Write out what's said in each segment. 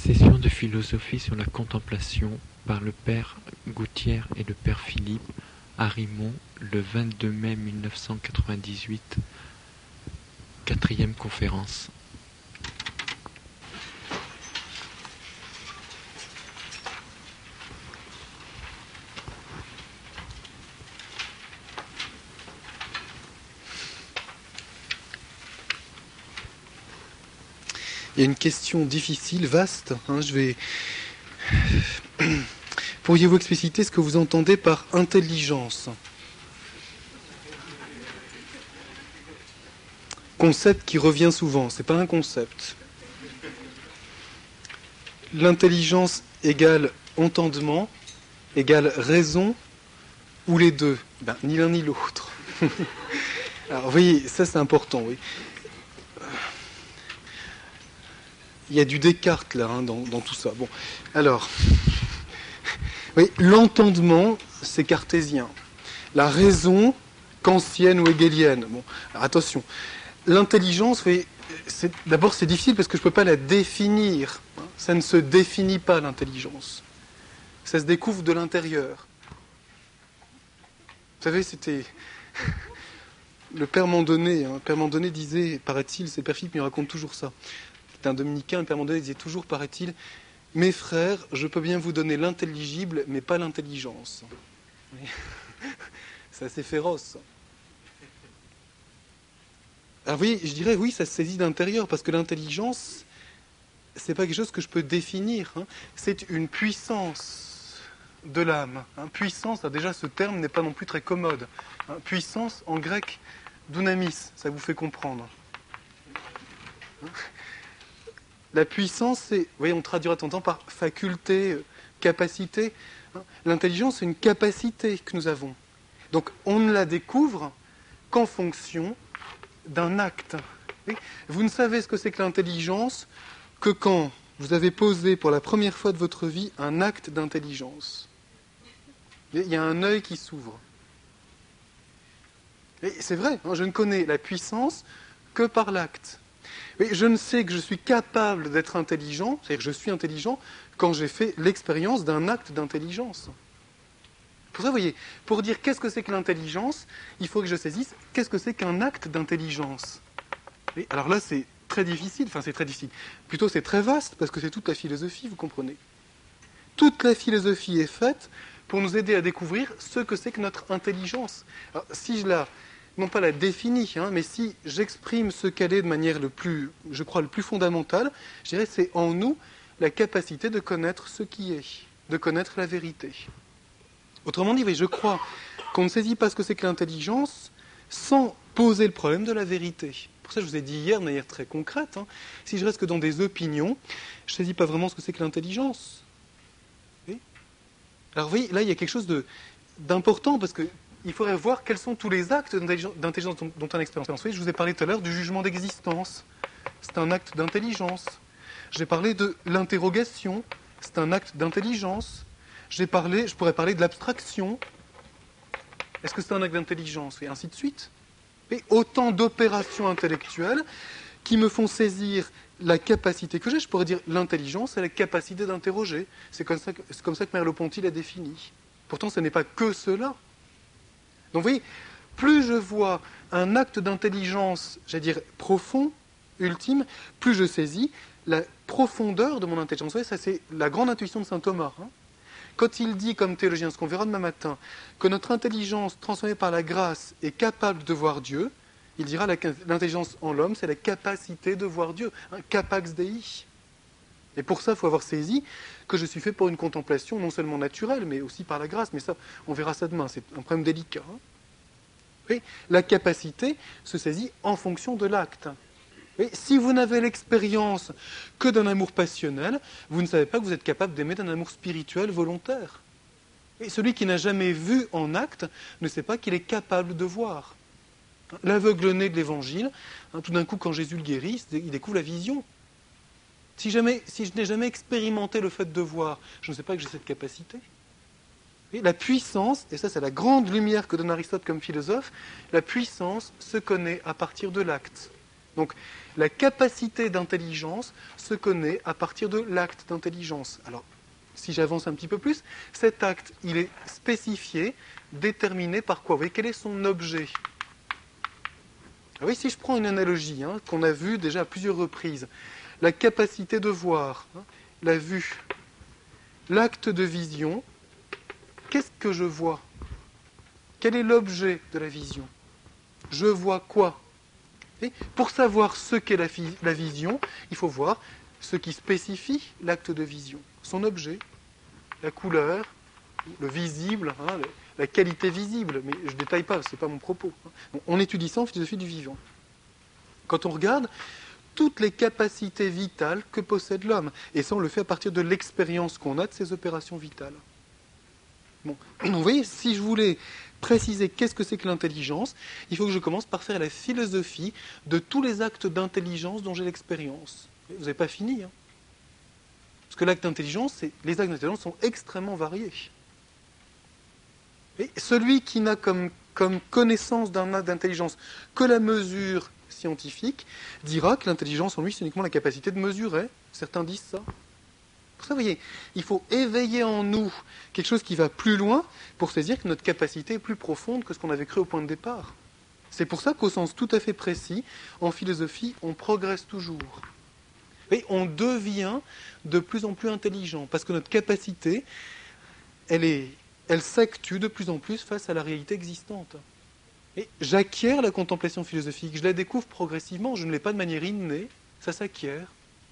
Session de philosophie sur la contemplation par le père Gouttière et le père Philippe à Rimont le 22 mai 1998, 4e conférence. Il y a une question difficile, vaste. Pourriez-vous expliciter ce que vous entendez par intelligence ? Concept qui revient souvent, c'est pas un concept. L'intelligence égale entendement, égale raison, ou les deux ? Ni l'un ni l'autre. Alors vous voyez, ça c'est important, oui. Il y a du Descartes là, dans tout ça. Bon, alors, oui, l'entendement, c'est cartésien. La raison, kantienne ou hegelienne. Bon, alors attention. L'intelligence, oui, d'abord c'est difficile parce que je ne peux pas la définir. Ça ne se définit pas, l'intelligence. Ça se découvre de l'intérieur. Vous savez, c'était... Le père Mandonnet, Père Mandonnet disait, paraît-il, c'est Père Philippe, il me raconte toujours ça. C'est un dominicain, le père Mandonnet disait toujours, paraît-il, « Mes frères, je peux bien vous donner l'intelligible, mais pas l'intelligence. » C'est assez féroce. Alors oui, je dirais, oui, ça se saisit d'intérieur, parce que l'intelligence, c'est pas quelque chose que je peux définir. C'est une puissance de l'âme. Puissance, déjà ce terme n'est pas non plus très commode. Puissance, en grec, dunamis, ça vous fait comprendre. La puissance, c'est, vous voyez, on traduira de temps en temps par faculté, capacité. L'intelligence, c'est une capacité que nous avons. Donc, on ne la découvre qu'en fonction d'un acte. Vous ne savez ce que c'est que l'intelligence que quand vous avez posé pour la première fois de votre vie un acte d'intelligence. Il y a un œil qui s'ouvre. Et c'est vrai, je ne connais la puissance que par l'acte. Mais je ne sais que je suis capable d'être intelligent, c'est-à-dire que je suis intelligent, quand j'ai fait l'expérience d'un acte d'intelligence. Pour ça, vous voyez, pour dire qu'est-ce que c'est que l'intelligence, il faut que je saisisse qu'est-ce que c'est qu'un acte d'intelligence. Et alors là, c'est très difficile, plutôt c'est très vaste, parce que c'est toute la philosophie, vous comprenez. Toute la philosophie est faite pour nous aider à découvrir ce que c'est que notre intelligence. Alors, si je la... non pas la définie, mais si j'exprime ce qu'elle est de manière le plus fondamentale, je dirais c'est en nous la capacité de connaître ce qui est, de connaître la vérité. Autrement dit, oui, je crois qu'on ne saisit pas ce que c'est que l'intelligence sans poser le problème de la vérité. Pour ça, je vous ai dit hier de manière très concrète, si je reste que dans des opinions, je ne saisis pas vraiment ce que c'est que l'intelligence. Oui. Alors oui, là, il y a quelque chose d'important, parce que il faudrait voir quels sont tous les actes d'intelligence dont on a expérience. Je vous ai parlé tout à l'heure du jugement d'existence. C'est un acte d'intelligence. J'ai parlé de l'interrogation. C'est un acte d'intelligence. Je pourrais parler de l'abstraction. Est-ce que c'est un acte d'intelligence ? Et ainsi de suite. Et autant d'opérations intellectuelles qui me font saisir la capacité que j'ai. Je pourrais dire l'intelligence, c'est la capacité d'interroger. C'est comme ça que Merleau-Ponty l'a défini. Pourtant, ce n'est pas que cela. Donc vous voyez, plus je vois un acte d'intelligence, j'allais dire profond, ultime, plus je saisis la profondeur de mon intelligence. Vous voyez, ça c'est la grande intuition de saint Thomas. Quand il dit, comme théologien, ce qu'on verra demain matin, que notre intelligence transformée par la grâce est capable de voir Dieu, il dira l'intelligence en l'homme, c'est la capacité de voir Dieu, capax Dei. Et pour ça, il faut avoir saisi que je suis fait pour une contemplation non seulement naturelle, mais aussi par la grâce. Mais ça, on verra ça demain, c'est un problème délicat. Oui, la capacité se saisit en fonction de l'acte. Oui, si vous n'avez l'expérience que d'un amour passionnel, vous ne savez pas que vous êtes capable d'aimer d'un amour spirituel volontaire. Et celui qui n'a jamais vu en acte ne sait pas qu'il est capable de voir. L'aveugle-né de l'Évangile, tout d'un coup, quand Jésus le guérit, il découvre la vision. Si je n'ai jamais expérimenté le fait de voir, je ne sais pas que j'ai cette capacité. Et la puissance, et ça c'est la grande lumière que donne Aristote comme philosophe, la puissance se connaît à partir de l'acte. Donc, la capacité d'intelligence se connaît à partir de l'acte d'intelligence. Alors, si j'avance un petit peu plus, cet acte, il est spécifié, déterminé par quoi? Vous voyez, quel est son objet? Ah oui, si je prends une analogie qu'on a vue déjà à plusieurs reprises, la capacité de voir, la vue, l'acte de vision, qu'est-ce que je vois? Quel est l'objet de la vision? Je vois quoi? Et pour savoir ce qu'est la vision, il faut voir ce qui spécifie l'acte de vision, son objet, la couleur, le visible, la qualité visible, mais je ne détaille pas, ce n'est pas mon propos. Bon, on étudie ça en philosophie du vivant. Quand on regarde toutes les capacités vitales que possède l'homme, et ça on le fait à partir de l'expérience qu'on a de ces opérations vitales. Bon, vous voyez, si je voulais préciser qu'est-ce que c'est que l'intelligence, il faut que je commence par faire la philosophie de tous les actes d'intelligence dont j'ai l'expérience. Vous n'avez pas fini, parce que l'acte d'intelligence, les actes d'intelligence sont extrêmement variés. Et celui qui n'a comme connaissance d'un acte d'intelligence que la mesure scientifique dira que l'intelligence en lui, c'est uniquement la capacité de mesurer. Certains disent ça. Pour ça, vous voyez, il faut éveiller en nous quelque chose qui va plus loin pour saisir que notre capacité est plus profonde que ce qu'on avait cru au point de départ. C'est pour ça qu'au sens tout à fait précis, en philosophie, on progresse toujours. Et on devient de plus en plus intelligent, parce que notre capacité, elle s'actue de plus en plus face à la réalité existante. Et j'acquiers la contemplation philosophique, je la découvre progressivement, je ne l'ai pas de manière innée, ça s'acquiert.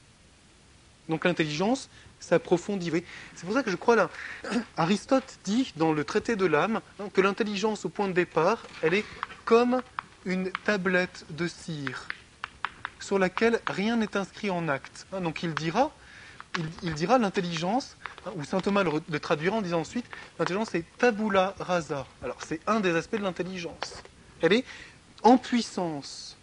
Donc l'intelligence s'approfondit. C'est pour ça que je crois là, Aristote dit dans le traité de l'âme que l'intelligence au point de départ, elle est comme une tablette de cire sur laquelle rien n'est inscrit en acte. Donc il dira l'intelligence, ou saint Thomas le traduira en disant ensuite, l'intelligence est tabula rasa. Alors c'est un des aspects de l'intelligence. Elle est en puissance.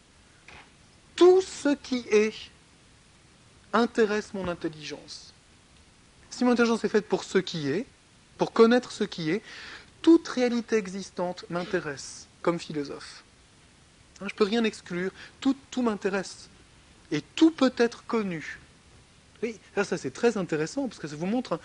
Tout ce qui est intéresse mon intelligence. Si mon intelligence est faite pour ce qui est, pour connaître ce qui est, toute réalité existante m'intéresse comme philosophe. Je ne peux rien exclure, tout m'intéresse. Et tout peut être connu. Oui, ça c'est très intéressant, parce que ça vous montre,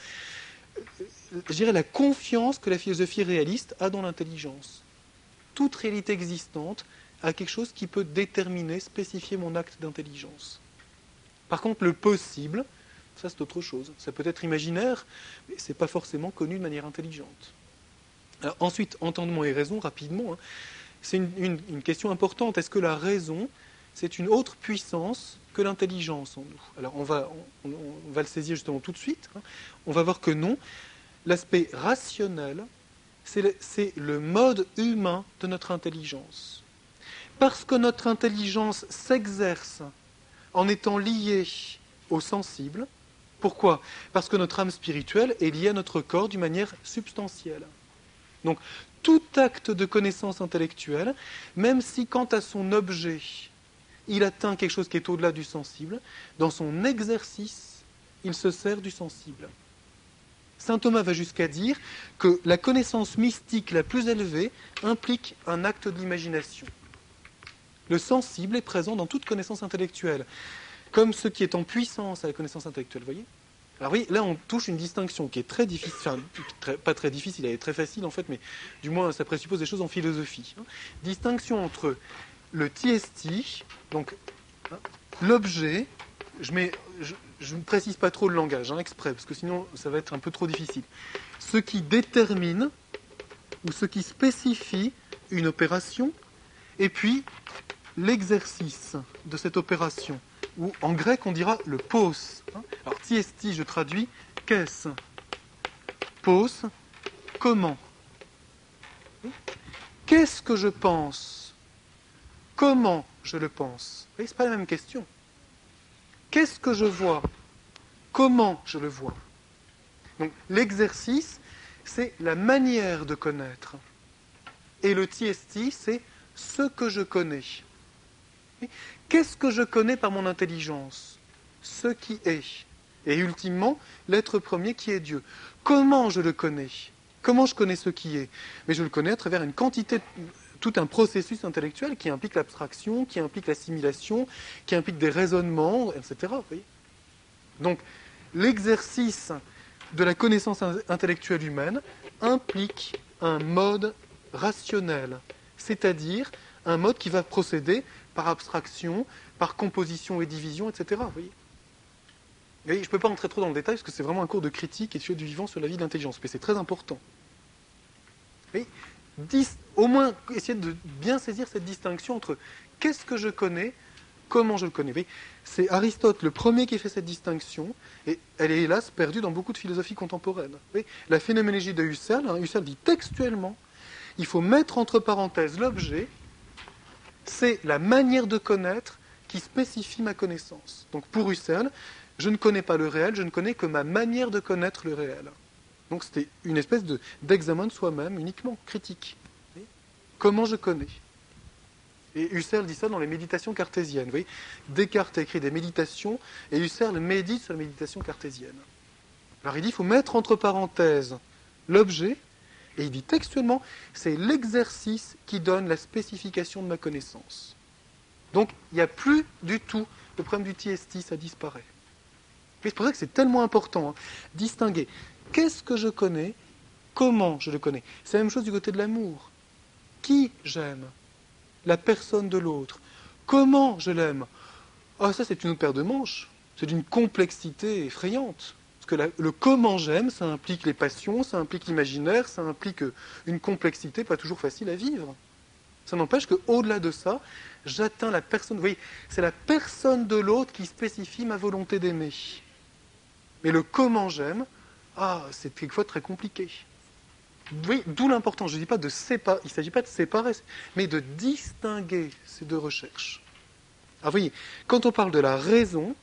je dirais, la confiance que la philosophie réaliste a dans l'intelligence. Toute réalité existante a quelque chose qui peut déterminer, spécifier mon acte d'intelligence. Par contre, le possible, ça c'est autre chose. Ça peut être imaginaire, mais ce n'est pas forcément connu de manière intelligente. Alors, ensuite, entendement et raison, rapidement, c'est une question importante. Est-ce que la raison, c'est une autre puissance que l'intelligence en nous? Alors, on va le saisir justement tout de suite. On va voir que non. L'aspect rationnel, c'est le mode humain de notre intelligence. Parce que notre intelligence s'exerce en étant liée au sensible. Pourquoi? Parce que notre âme spirituelle est liée à notre corps d'une manière substantielle. Donc, tout acte de connaissance intellectuelle, même si quant à son objet, il atteint quelque chose qui est au-delà du sensible, dans son exercice, il se sert du sensible. Saint Thomas va jusqu'à dire que la connaissance mystique la plus élevée implique un acte de l'imagination. Le sensible est présent dans toute connaissance intellectuelle, comme ce qui est en puissance à la connaissance intellectuelle, vous voyez? Alors oui, là on touche une distinction qui est très difficile, enfin pas très difficile, elle est très facile en fait, mais du moins ça présuppose des choses en philosophie. Distinction entre le tiesti, donc l'objet, je ne précise pas trop le langage, exprès, parce que sinon ça va être un peu trop difficile. Ce qui détermine ou ce qui spécifie une opération, et puis l'exercice de cette opération, ou en grec on dira le pos. Alors tiesti, je traduis, qu'est-ce? Pos, comment? Qu'est-ce que je pense? Comment je le pense? Ce n'est pas la même question. Qu'est-ce que je vois? Comment je le vois? Donc l'exercice, c'est la manière de connaître. Et le tiesti, c'est ce que je connais. Qu'est-ce que je connais par mon intelligence? Ce qui est. Et ultimement, l'être premier qui est Dieu. Comment je le connais? Comment je connais ce qui est? Mais je le connais à travers une quantité, tout un processus intellectuel qui implique l'abstraction, qui implique l'assimilation, qui implique des raisonnements, etc. Vous voyez ? Donc, l'exercice de la connaissance intellectuelle humaine implique un mode rationnel, c'est-à-dire un mode qui va procéder par abstraction, par composition et division, etc. Vous voyez ? Et je ne peux pas entrer trop dans le détail parce que c'est vraiment un cours de critique et d'étude du vivant sur la vie de l'intelligence, mais c'est très important. Et au moins essayer de bien saisir cette distinction entre qu'est-ce que je connais, comment je le connais. Oui, c'est Aristote le premier qui fait cette distinction, et elle est hélas perdue dans beaucoup de philosophies contemporaines. Oui, la phénoménologie de Husserl, Husserl dit textuellement, il faut mettre entre parenthèses l'objet, c'est la manière de connaître qui spécifie ma connaissance. Donc pour Husserl, je ne connais pas le réel, je ne connais que ma manière de connaître le réel. Donc c'était une espèce d'examen de soi-même uniquement critique. Comment je connais ? Et Husserl dit ça dans les méditations cartésiennes. Vous voyez, Descartes a écrit des méditations et Husserl médite sur la méditation cartésienne. Alors il dit qu'il faut mettre entre parenthèses l'objet, et il dit textuellement, c'est l'exercice qui donne la spécification de ma connaissance. Donc il n'y a plus du tout le problème du TST, ça disparaît. Et c'est pour ça que c'est tellement important, distinguer qu'est-ce que je connais, comment je le connais. C'est la même chose du côté de l'amour. Qui j'aime ? La personne de l'autre. Comment je l'aime ? Ah, ça c'est une autre paire de manches. C'est d'une complexité effrayante. Parce que le comment j'aime, ça implique les passions, ça implique l'imaginaire, ça implique une complexité pas toujours facile à vivre. Ça n'empêche qu'au-delà de ça, j'atteins la personne. Vous voyez, c'est la personne de l'autre qui spécifie ma volonté d'aimer. Mais le comment j'aime, c'est quelquefois très compliqué. Oui, d'où l'importance, je ne dis pas de séparer, il ne s'agit pas de séparer, mais de distinguer ces deux recherches. Alors vous voyez, quand on parle de la raison,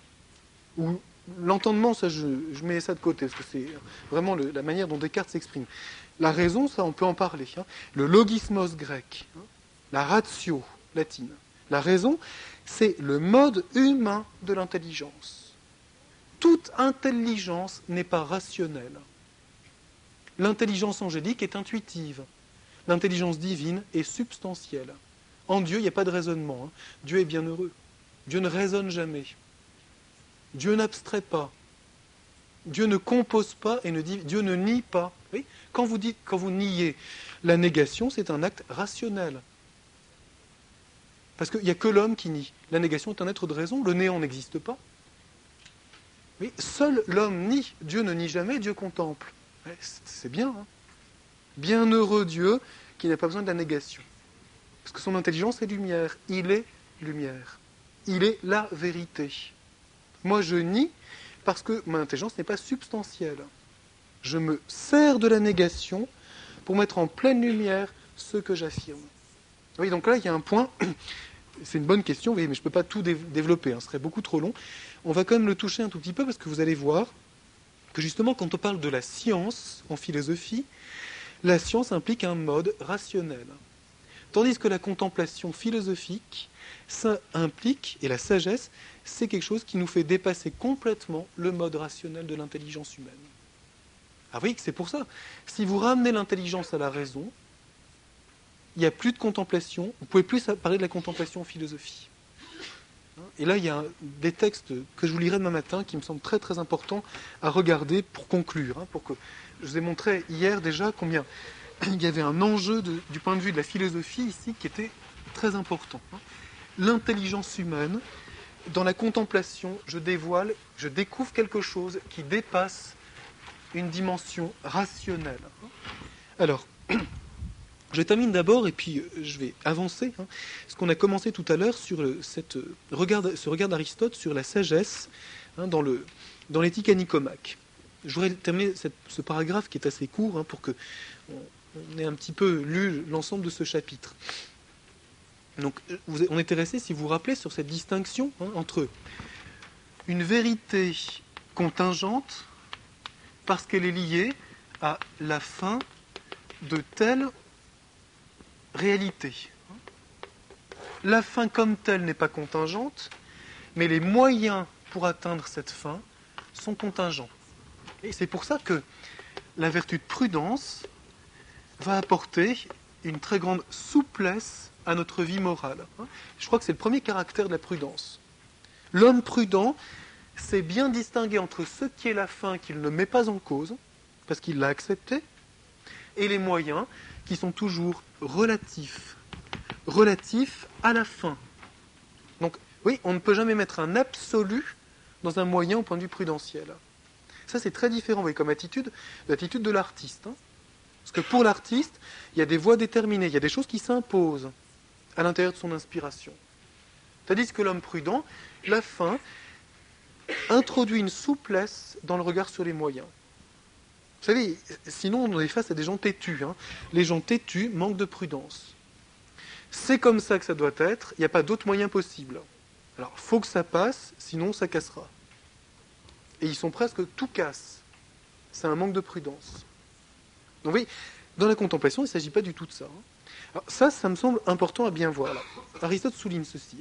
ou l'entendement, ça je mets ça de côté, parce que c'est vraiment la manière dont Descartes s'exprime. La raison, ça on peut en parler. Le logismos grec, la ratio latine. La raison, c'est le mode humain de l'intelligence. Toute intelligence n'est pas rationnelle. L'intelligence angélique est intuitive. L'intelligence divine est substantielle. En Dieu, il n'y a pas de raisonnement. Dieu est bienheureux. Dieu ne raisonne jamais. Dieu n'abstrait pas. Dieu ne compose pas et Dieu ne nie pas. Oui, quand vous niez la négation, c'est un acte rationnel. Parce qu'il n'y a que l'homme qui nie. La négation est un être de raison. Le néant n'existe pas. Oui, seul l'homme nie. Dieu ne nie jamais, Dieu contemple. C'est bien. Bienheureux Dieu qui n'a pas besoin de la négation. Parce que son intelligence est lumière. Il est lumière. Il est la vérité. Moi, je nie parce que mon intelligence n'est pas substantielle. Je me sers de la négation pour mettre en pleine lumière ce que j'affirme. Oui, donc là, il y a un point. C'est une bonne question, oui, mais je ne peux pas tout développer. Ce serait beaucoup trop long. On va quand même le toucher un tout petit peu parce que vous allez voir que justement, quand on parle de la science en philosophie, la science implique un mode rationnel. Tandis que la contemplation philosophique, ça implique, et la sagesse, c'est quelque chose qui nous fait dépasser complètement le mode rationnel de l'intelligence humaine. Ah oui, c'est pour ça. Si vous ramenez l'intelligence à la raison, il n'y a plus de contemplation, vous ne pouvez plus parler de la contemplation en philosophie. Et là, il y a des textes que je vous lirai demain matin qui me semblent très très importants à regarder pour conclure. Je vous ai montré hier déjà combien il y avait un enjeu du point de vue de la philosophie ici qui était très important. L'intelligence humaine, dans la contemplation, je découvre quelque chose qui dépasse une dimension rationnelle. Alors, je termine d'abord et puis je vais avancer. Ce qu'on a commencé tout à l'heure sur ce regard d'Aristote sur la sagesse dans l'éthique à Nicomaque. Je voudrais terminer ce paragraphe qui est assez court pour que on ait un petit peu lu l'ensemble de ce chapitre. Donc, on était resté, si vous vous rappelez, sur cette distinction entre une vérité contingente parce qu'elle est liée à la fin de telle réalité. La fin comme telle n'est pas contingente, mais les moyens pour atteindre cette fin sont contingents. Et c'est pour ça que la vertu de prudence va apporter une très grande souplesse à notre vie morale. Je crois que c'est le premier caractère de la prudence. L'homme prudent sait bien distinguer entre ce qui est la fin qu'il ne met pas en cause, parce qu'il l'a accepté, et les moyens qui sont toujours relatifs à la fin. Donc, oui, on ne peut jamais mettre un absolu dans un moyen au point de vue prudentiel. Ça, c'est très différent, vous voyez, comme attitude, de l'attitude de l'artiste. Parce que pour l'artiste, il y a des voies déterminées, il y a des choses qui s'imposent à l'intérieur de son inspiration. Tandis que l'homme prudent, la fin, introduit une souplesse dans le regard sur les moyens. Vous savez, sinon on est face à des gens têtus. Les gens têtus manquent de prudence. C'est comme ça que ça doit être, il n'y a pas d'autre moyen possible. Alors, il faut que ça passe, sinon ça cassera. Et ils sont presque tout casse. C'est un manque de prudence. Donc, vous voyez, dans la contemplation, il ne s'agit pas du tout de ça. Alors, ça me semble important à bien voir. Alors, Aristote souligne ceci.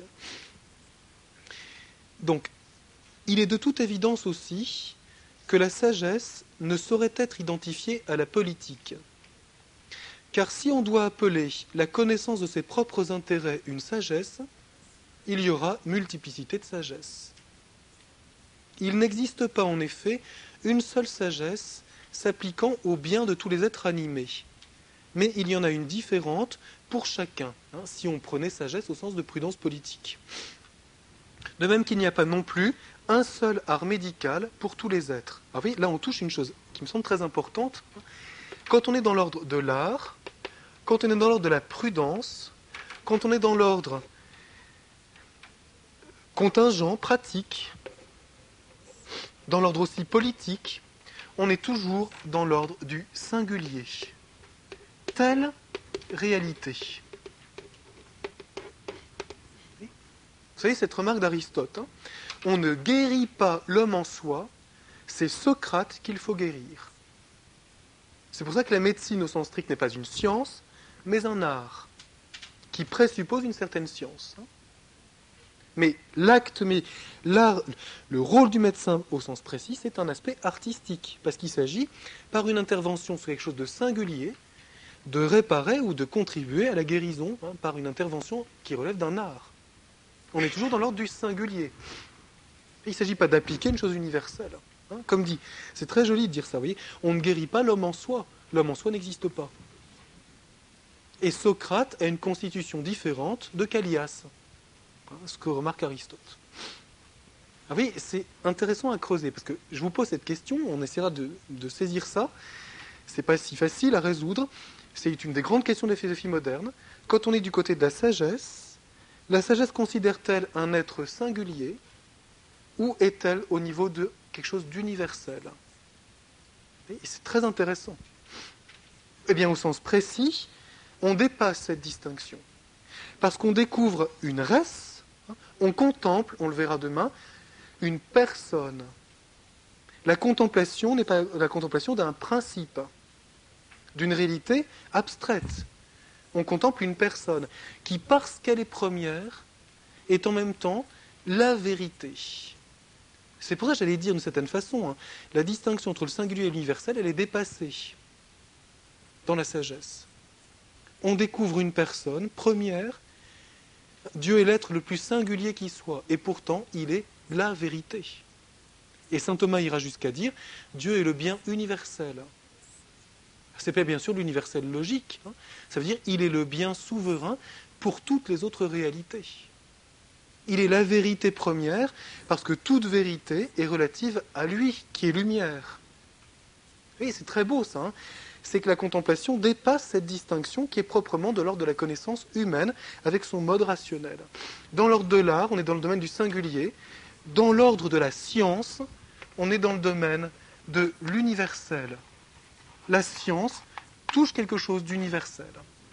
Donc, il est de toute évidence aussi que la sagesse ne saurait être identifiée à la politique. Car si on doit appeler la connaissance de ses propres intérêts une sagesse, il y aura multiplicité de sagesse. Il n'existe pas en effet une seule sagesse s'appliquant au bien de tous les êtres animés. Mais il y en a une différente pour chacun, si on prenait sagesse au sens de prudence politique. De même qu'il n'y a pas non plus un seul art médical pour tous les êtres. Alors, vous voyez, là on touche une chose qui me semble très importante. Quand on est dans l'ordre de l'art, quand on est dans l'ordre de la prudence, quand on est dans l'ordre contingent, pratique, dans l'ordre aussi politique, on est toujours dans l'ordre du singulier. Telle réalité. Vous savez, cette remarque d'Aristote, on ne guérit pas l'homme en soi, c'est Socrate qu'il faut guérir. C'est pour ça que la médecine au sens strict n'est pas une science, mais un art, qui présuppose une certaine science. Mais l'art, le rôle du médecin au sens précis, c'est un aspect artistique, parce qu'il s'agit, par une intervention sur quelque chose de singulier, de réparer ou de contribuer à la guérison, par une intervention qui relève d'un art. On est toujours dans l'ordre du singulier. Et il ne s'agit pas d'appliquer une chose universelle. Comme dit, c'est très joli de dire ça, vous voyez, on ne guérit pas l'homme en soi. L'homme en soi n'existe pas. Et Socrate a une constitution différente de Callias, ce que remarque Aristote. Ah oui, c'est intéressant à creuser, parce que je vous pose cette question, on essaiera de saisir ça. C'est pas si facile à résoudre. C'est une des grandes questions de la philosophie moderne. Quand on est du côté de la sagesse considère-t-elle un être singulier ou est-elle au niveau de quelque chose d'universel? Et c'est très intéressant. Eh bien, au sens précis, on dépasse cette distinction. Parce qu'on découvre une res, on contemple, on le verra demain, une personne. La contemplation n'est pas la contemplation d'un principe, d'une réalité abstraite. On contemple une personne qui, parce qu'elle est première, est en même temps la vérité. C'est pour ça que j'allais dire d'une certaine façon, la distinction entre le singulier et l'universel, elle est dépassée dans la sagesse. On découvre une personne première, Dieu est l'être le plus singulier qui soit, et pourtant il est la vérité. Et saint Thomas ira jusqu'à dire, Dieu est le bien universel. Ce n'est pas bien sûr l'universel logique, ça veut dire il est le bien souverain pour toutes les autres réalités. Il est la vérité première, parce que toute vérité est relative à lui, qui est lumière. Oui, c'est très beau ça, c'est que la contemplation dépasse cette distinction qui est proprement de l'ordre de la connaissance humaine, avec son mode rationnel. Dans l'ordre de l'art, on est dans le domaine du singulier. Dans l'ordre de la science, on est dans le domaine de l'universel. La science touche quelque chose d'universel.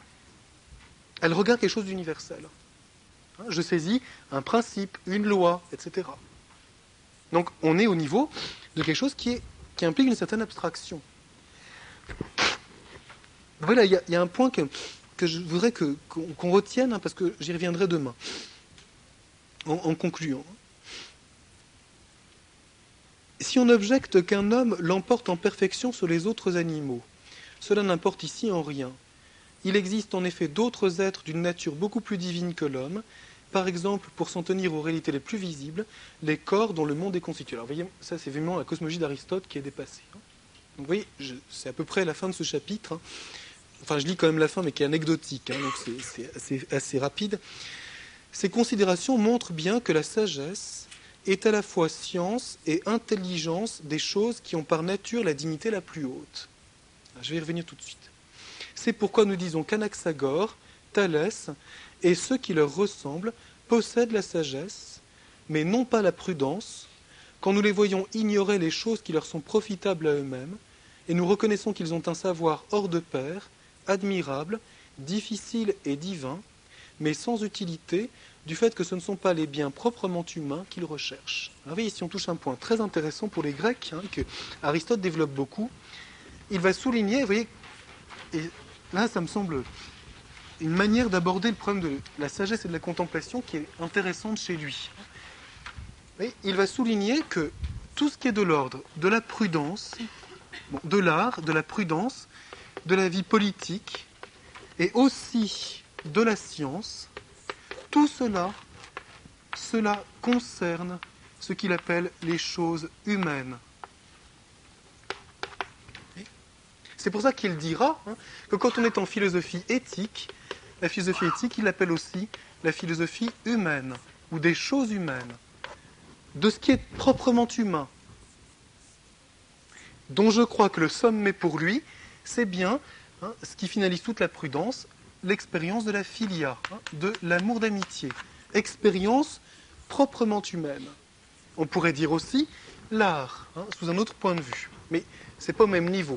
Elle regarde quelque chose d'universel. Je saisis un principe, une loi, etc. Donc on est au niveau de quelque chose qui implique une certaine abstraction. Voilà, il y a un point que je voudrais qu'on retienne, parce que j'y reviendrai demain, en concluant. Si on objecte qu'un homme l'emporte en perfection sur les autres animaux, cela n'importe ici en rien. Il existe en effet d'autres êtres d'une nature beaucoup plus divine que l'homme, par exemple, pour s'en tenir aux réalités les plus visibles, les corps dont le monde est constitué. Alors, vous voyez, ça, c'est vraiment la cosmologie d'Aristote qui est dépassée. Donc, vous voyez, c'est à peu près la fin de ce chapitre. Enfin, je lis quand même la fin, mais qui est anecdotique, donc c'est assez rapide. Ces considérations montrent bien que la sagesse est à la fois science et intelligence des choses qui ont par nature la dignité la plus haute. Je vais y revenir tout de suite. C'est pourquoi nous disons qu'Anaxagore, Thalès et ceux qui leur ressemblent possèdent la sagesse, mais non pas la prudence, quand nous les voyons ignorer les choses qui leur sont profitables à eux-mêmes, et nous reconnaissons qu'ils ont un savoir hors de pair, admirable, difficile et divin, mais sans utilité, du fait que ce ne sont pas les biens proprement humains qu'ils recherchent. Alors, vous voyez, ici on touche un point très intéressant pour les Grecs, que Aristote développe beaucoup. Il va souligner, vous voyez, et là ça me semble une manière d'aborder le problème de la sagesse et de la contemplation qui est intéressante chez lui. Il va souligner que tout ce qui est de l'ordre de la prudence, de l'art, de la prudence, de la vie politique et aussi de la science, tout cela concerne ce qu'il appelle les choses humaines. C'est pour ça qu'il dira que quand on est en philosophie éthique, la philosophie éthique, il l'appelle aussi la philosophie humaine, ou des choses humaines, de ce qui est proprement humain, dont je crois que le sommet pour lui, c'est bien ce qui finalise toute la prudence, l'expérience de la philia, de l'amour d'amitié, expérience proprement humaine. On pourrait dire aussi l'art, sous un autre point de vue, mais ce n'est pas au même niveau.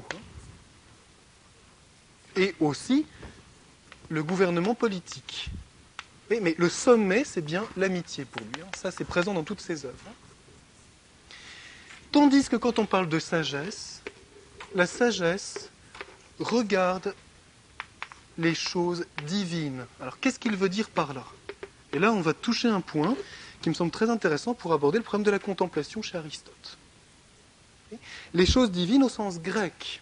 Et aussi le gouvernement politique. Mais le sommet, c'est bien l'amitié pour lui. Ça, c'est présent dans toutes ses œuvres. Tandis que quand on parle de sagesse, la sagesse regarde les choses divines. Alors, qu'est-ce qu'il veut dire par là? Et là, on va toucher un point qui me semble très intéressant pour aborder le problème de la contemplation chez Aristote. Les choses divines au sens grec.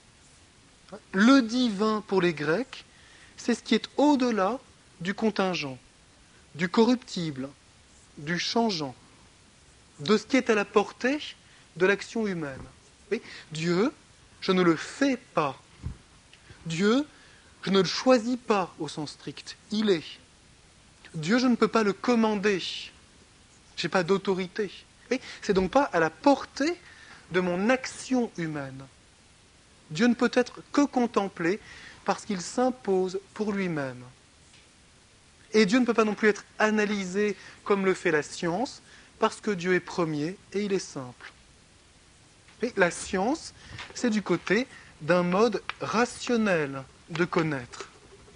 Le divin pour les Grecs, c'est ce qui est au-delà du contingent, du corruptible, du changeant, de ce qui est à la portée de l'action humaine. Oui, Dieu, je ne le fais pas. Dieu, je ne le choisis pas au sens strict. Il est. Dieu, je ne peux pas le commander. Je n'ai pas d'autorité. Oui, c'est donc pas à la portée de mon action humaine. Dieu ne peut être que contemplé parce qu'il s'impose pour lui-même. Et Dieu ne peut pas non plus être analysé comme le fait la science, parce que Dieu est premier et il est simple. Et la science, c'est du côté d'un mode rationnel de connaître.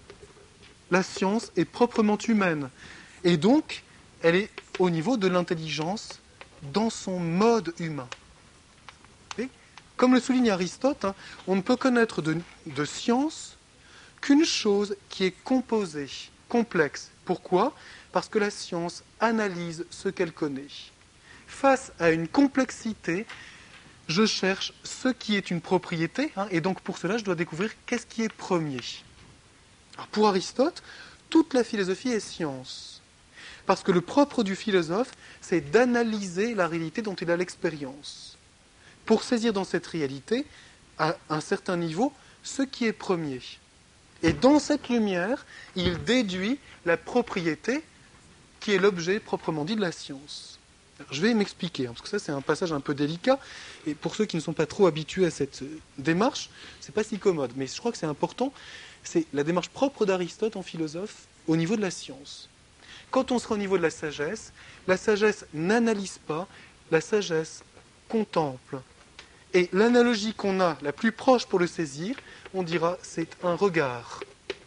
La science est proprement humaine, et donc elle est au niveau de l'intelligence dans son mode humain. Et, comme le souligne Aristote, on ne peut connaître de science qu'une chose qui est composée, complexe. Pourquoi ? Parce que la science analyse ce qu'elle connaît. Face à une complexité, je cherche ce qui est une propriété, et donc pour cela, je dois découvrir qu'est-ce qui est premier. Alors pour Aristote, toute la philosophie est science. Parce que le propre du philosophe, c'est d'analyser la réalité dont il a l'expérience. Pour saisir dans cette réalité, à un certain niveau, ce qui est premier. Et dans cette lumière, il déduit la propriété qui est l'objet proprement dit de la science. Alors, je vais m'expliquer, parce que ça c'est un passage un peu délicat, et pour ceux qui ne sont pas trop habitués à cette démarche, c'est pas si commode, mais je crois que c'est important, c'est la démarche propre d'Aristote en philosophe au niveau de la science. Quand on sera au niveau de la sagesse n'analyse pas, la sagesse contemple. Et l'analogie qu'on a, la plus proche pour le saisir, on dira c'est un regard.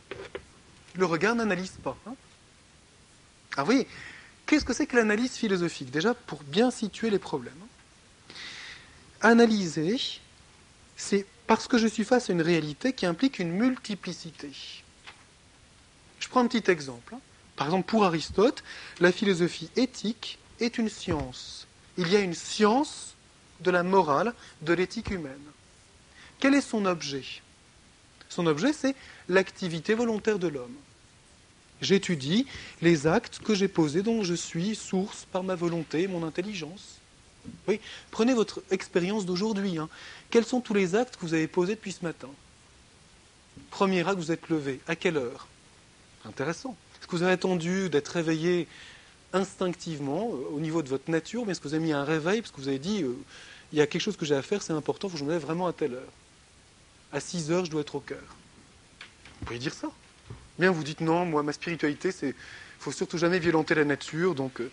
Le regard n'analyse pas. Ah oui, qu'est-ce que c'est que l'analyse philosophique? Déjà, pour bien situer les problèmes. Analyser, c'est parce que je suis face à une réalité qui implique une multiplicité. Je prends un petit exemple. Par exemple, pour Aristote, la philosophie éthique est une science. Il y a une science de la morale, de l'éthique humaine. Quel est son objet? Son objet, c'est l'activité volontaire de l'homme. J'étudie les actes que j'ai posés dont je suis source par ma volonté, mon intelligence. Oui, prenez votre expérience d'aujourd'hui. Quels sont tous les actes que vous avez posés depuis ce matin? Premier acte, vous êtes levé. À quelle heure? Intéressant. Est-ce que vous avez attendu d'être réveillé instinctivement au niveau de votre nature, mais est-ce que vous avez mis un réveil parce que vous avez dit il y a quelque chose que j'ai à faire, c'est important, il faut que je me lève vraiment à telle heure. À 6 heures, je dois être au cœur. Vous pouvez dire ça. Bien, vous dites non, moi, ma spiritualité, c'est... Il ne faut surtout jamais violenter la nature, donc...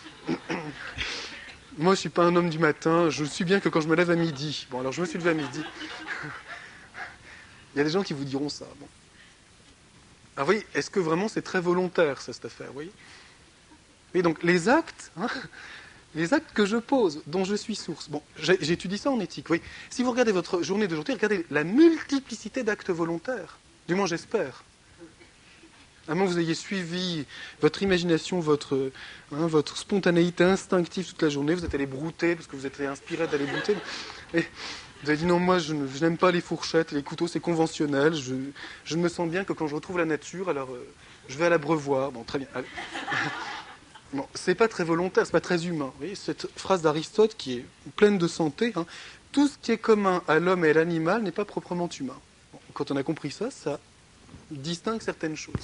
Moi, je ne suis pas un homme du matin, je suis bien que quand je me lève à midi. Bon, alors je me suis levé à midi. Il y a des gens qui vous diront ça. Bon. Alors, vous voyez, est-ce que vraiment c'est très volontaire, ça, cette affaire, vous voyez? Et donc, les actes que je pose, dont je suis source. Bon, j'étudie ça en éthique, oui. Si vous regardez votre journée d'aujourd'hui, regardez la multiplicité d'actes volontaires. Du moins, j'espère. À moins que vous ayez suivi votre imagination, votre spontanéité instinctive toute la journée, vous êtes allé brouter parce que vous êtes inspiré d'aller brouter. Et vous avez dit non, moi je n'aime pas les fourchettes, les couteaux, c'est conventionnel. Je ne me sens bien que quand je retrouve la nature, alors je vais à l'abreuvoir. Bon, très bien. Bon, c'est pas très volontaire, c'est pas très humain. Vous voyez, cette phrase d'Aristote qui est pleine de santé, tout ce qui est commun à l'homme et à l'animal n'est pas proprement humain. Bon, quand on a compris ça, ça distingue certaines choses.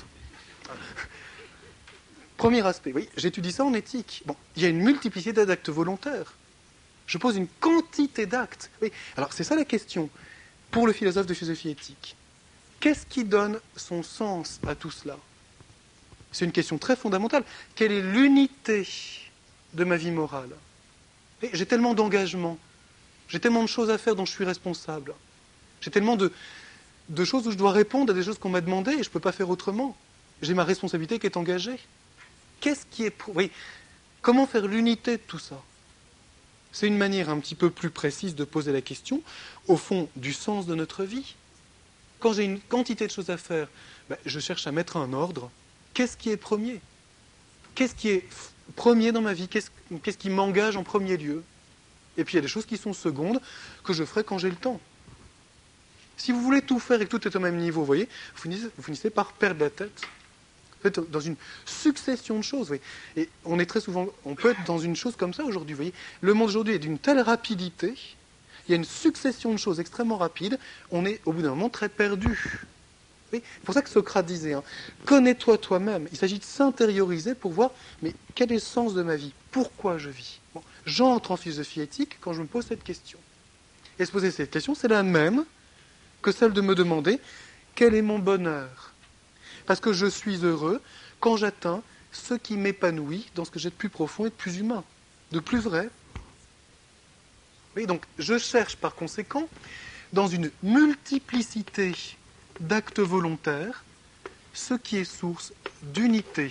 Premier aspect, oui, j'étudie ça en éthique. Bon, il y a une multiplicité d'actes volontaires. Je pose une quantité d'actes. Oui, alors c'est ça la question pour le philosophe de philosophie éthique. Qu'est-ce qui donne son sens à tout cela? C'est une question très fondamentale. Quelle est l'unité de ma vie morale? J'ai tellement d'engagements, j'ai tellement de choses à faire dont je suis responsable. J'ai tellement de choses où je dois répondre à des choses qu'on m'a demandées et je ne peux pas faire autrement. J'ai ma responsabilité qui est engagée. Qu'est-ce qui est... Oui, comment faire l'unité de tout ça? C'est une manière un petit peu plus précise de poser la question, au fond, du sens de notre vie. Quand j'ai une quantité de choses à faire, je cherche à mettre un ordre. Qu'est-ce qui est premier? Qu'est-ce qui est premier dans ma vie? Qu'est-ce qui m'engage en premier lieu? Et puis il y a des choses qui sont secondes, que je ferai quand j'ai le temps. Si vous voulez tout faire et que tout est au même niveau, vous voyez, vous finissez par perdre la tête. Vous êtes dans une succession de choses. Vous voyez. Et on peut être dans une chose comme ça aujourd'hui. Vous voyez. Le monde aujourd'hui est d'une telle rapidité, il y a une succession de choses extrêmement rapides, on est au bout d'un moment très perdu. C'est pour ça que Socrate disait, connais-toi toi-même. Il s'agit de s'intérioriser pour voir, mais quel est le sens de ma vie? Pourquoi je vis? Bon, j'entre en philosophie éthique quand je me pose cette question. Et se poser cette question, c'est la même que celle de me demander, quel est mon bonheur? Parce que je suis heureux quand j'atteins ce qui m'épanouit dans ce que j'ai de plus profond et de plus humain, de plus vrai. Oui, donc je cherche par conséquent, dans une multiplicité d'actes volontaires, ce qui est source d'unité.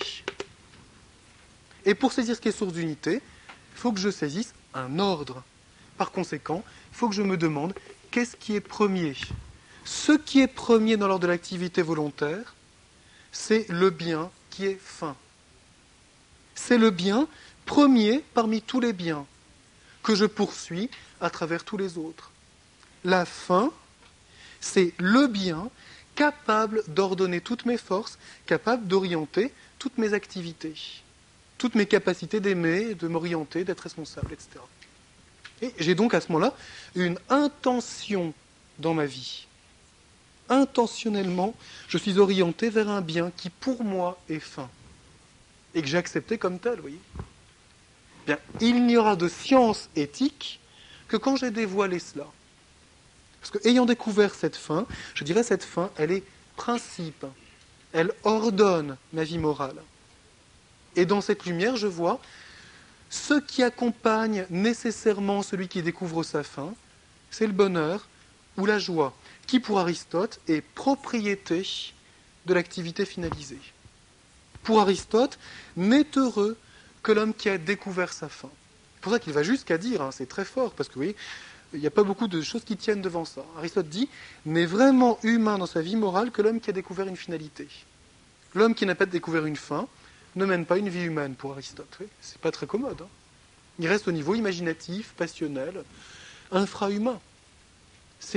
Et pour saisir ce qui est source d'unité, il faut que je saisisse un ordre. Par conséquent, il faut que je me demande qu'est-ce qui est premier. Ce qui est premier dans l'ordre de l'activité volontaire, c'est le bien qui est fin. C'est le bien premier parmi tous les biens que je poursuis à travers tous les autres. La fin, c'est le bien capable d'ordonner toutes mes forces, capable d'orienter toutes mes activités, toutes mes capacités d'aimer, de m'orienter, d'être responsable, etc. Et j'ai donc à ce moment-là une intention dans ma vie. Intentionnellement, je suis orienté vers un bien qui, pour moi, est fin. Et que j'ai accepté comme tel, vous voyez. Bien, il n'y aura de science éthique que quand j'ai dévoilé cela. Parce que, ayant découvert cette fin, je dirais cette fin, elle est principe. Elle ordonne ma vie morale. Et dans cette lumière, je vois ce qui accompagne nécessairement celui qui découvre sa fin, c'est le bonheur ou la joie, qui pour Aristote est propriété de l'activité finalisée. Pour Aristote, n'est heureux que l'homme qui a découvert sa fin. C'est pour ça qu'il va jusqu'à dire, c'est très fort, parce que vous voyez, il n'y a pas beaucoup de choses qui tiennent devant ça. Aristote dit, n'est vraiment humain dans sa vie morale que l'homme qui a découvert une finalité. L'homme qui n'a pas découvert une fin ne mène pas une vie humaine pour Aristote. Oui, c'est pas très commode. Il reste au niveau imaginatif, passionnel, infrahumain. C'est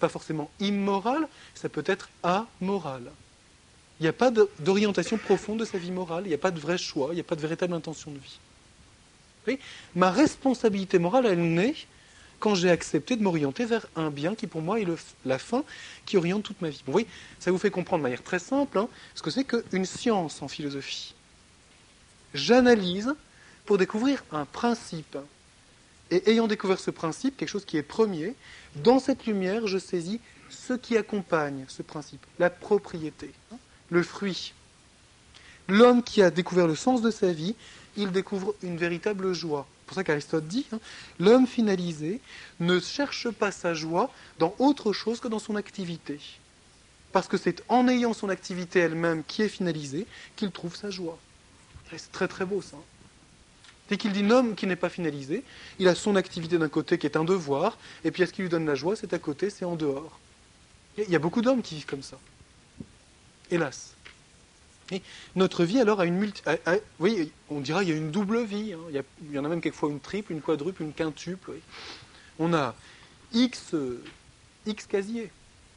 pas forcément immoral, ça peut être amoral. Il n'y a pas d'orientation profonde de sa vie morale, il n'y a pas de vrai choix, il n'y a pas de véritable intention de vie. Oui, ma responsabilité morale, elle naît quand j'ai accepté de m'orienter vers un bien qui pour moi est la fin qui oriente toute ma vie. Bon, oui, ça vous fait comprendre de manière très simple ce que c'est qu'une science en philosophie. J'analyse pour découvrir un principe. Et ayant découvert ce principe, quelque chose qui est premier, dans cette lumière, je saisis ce qui accompagne ce principe, la propriété, le fruit. L'homme qui a découvert le sens de sa vie, il découvre une véritable joie. C'est pour ça qu'Aristote dit, l'homme finalisé ne cherche pas sa joie dans autre chose que dans son activité. Parce que c'est en ayant son activité elle-même qui est finalisée qu'il trouve sa joie. Et c'est très très beau ça. Dès qu'il dit l'homme qui n'est pas finalisé, il a son activité d'un côté qui est un devoir, et puis ce qui lui donne la joie, c'est à côté, c'est en dehors. Il y a beaucoup d'hommes qui vivent comme ça. Hélas. Et notre vie, alors, a une oui, on dira il y a une double vie. Il y en a même quelquefois une triple, une quadruple, une quintuple. Oui. On a X casiers.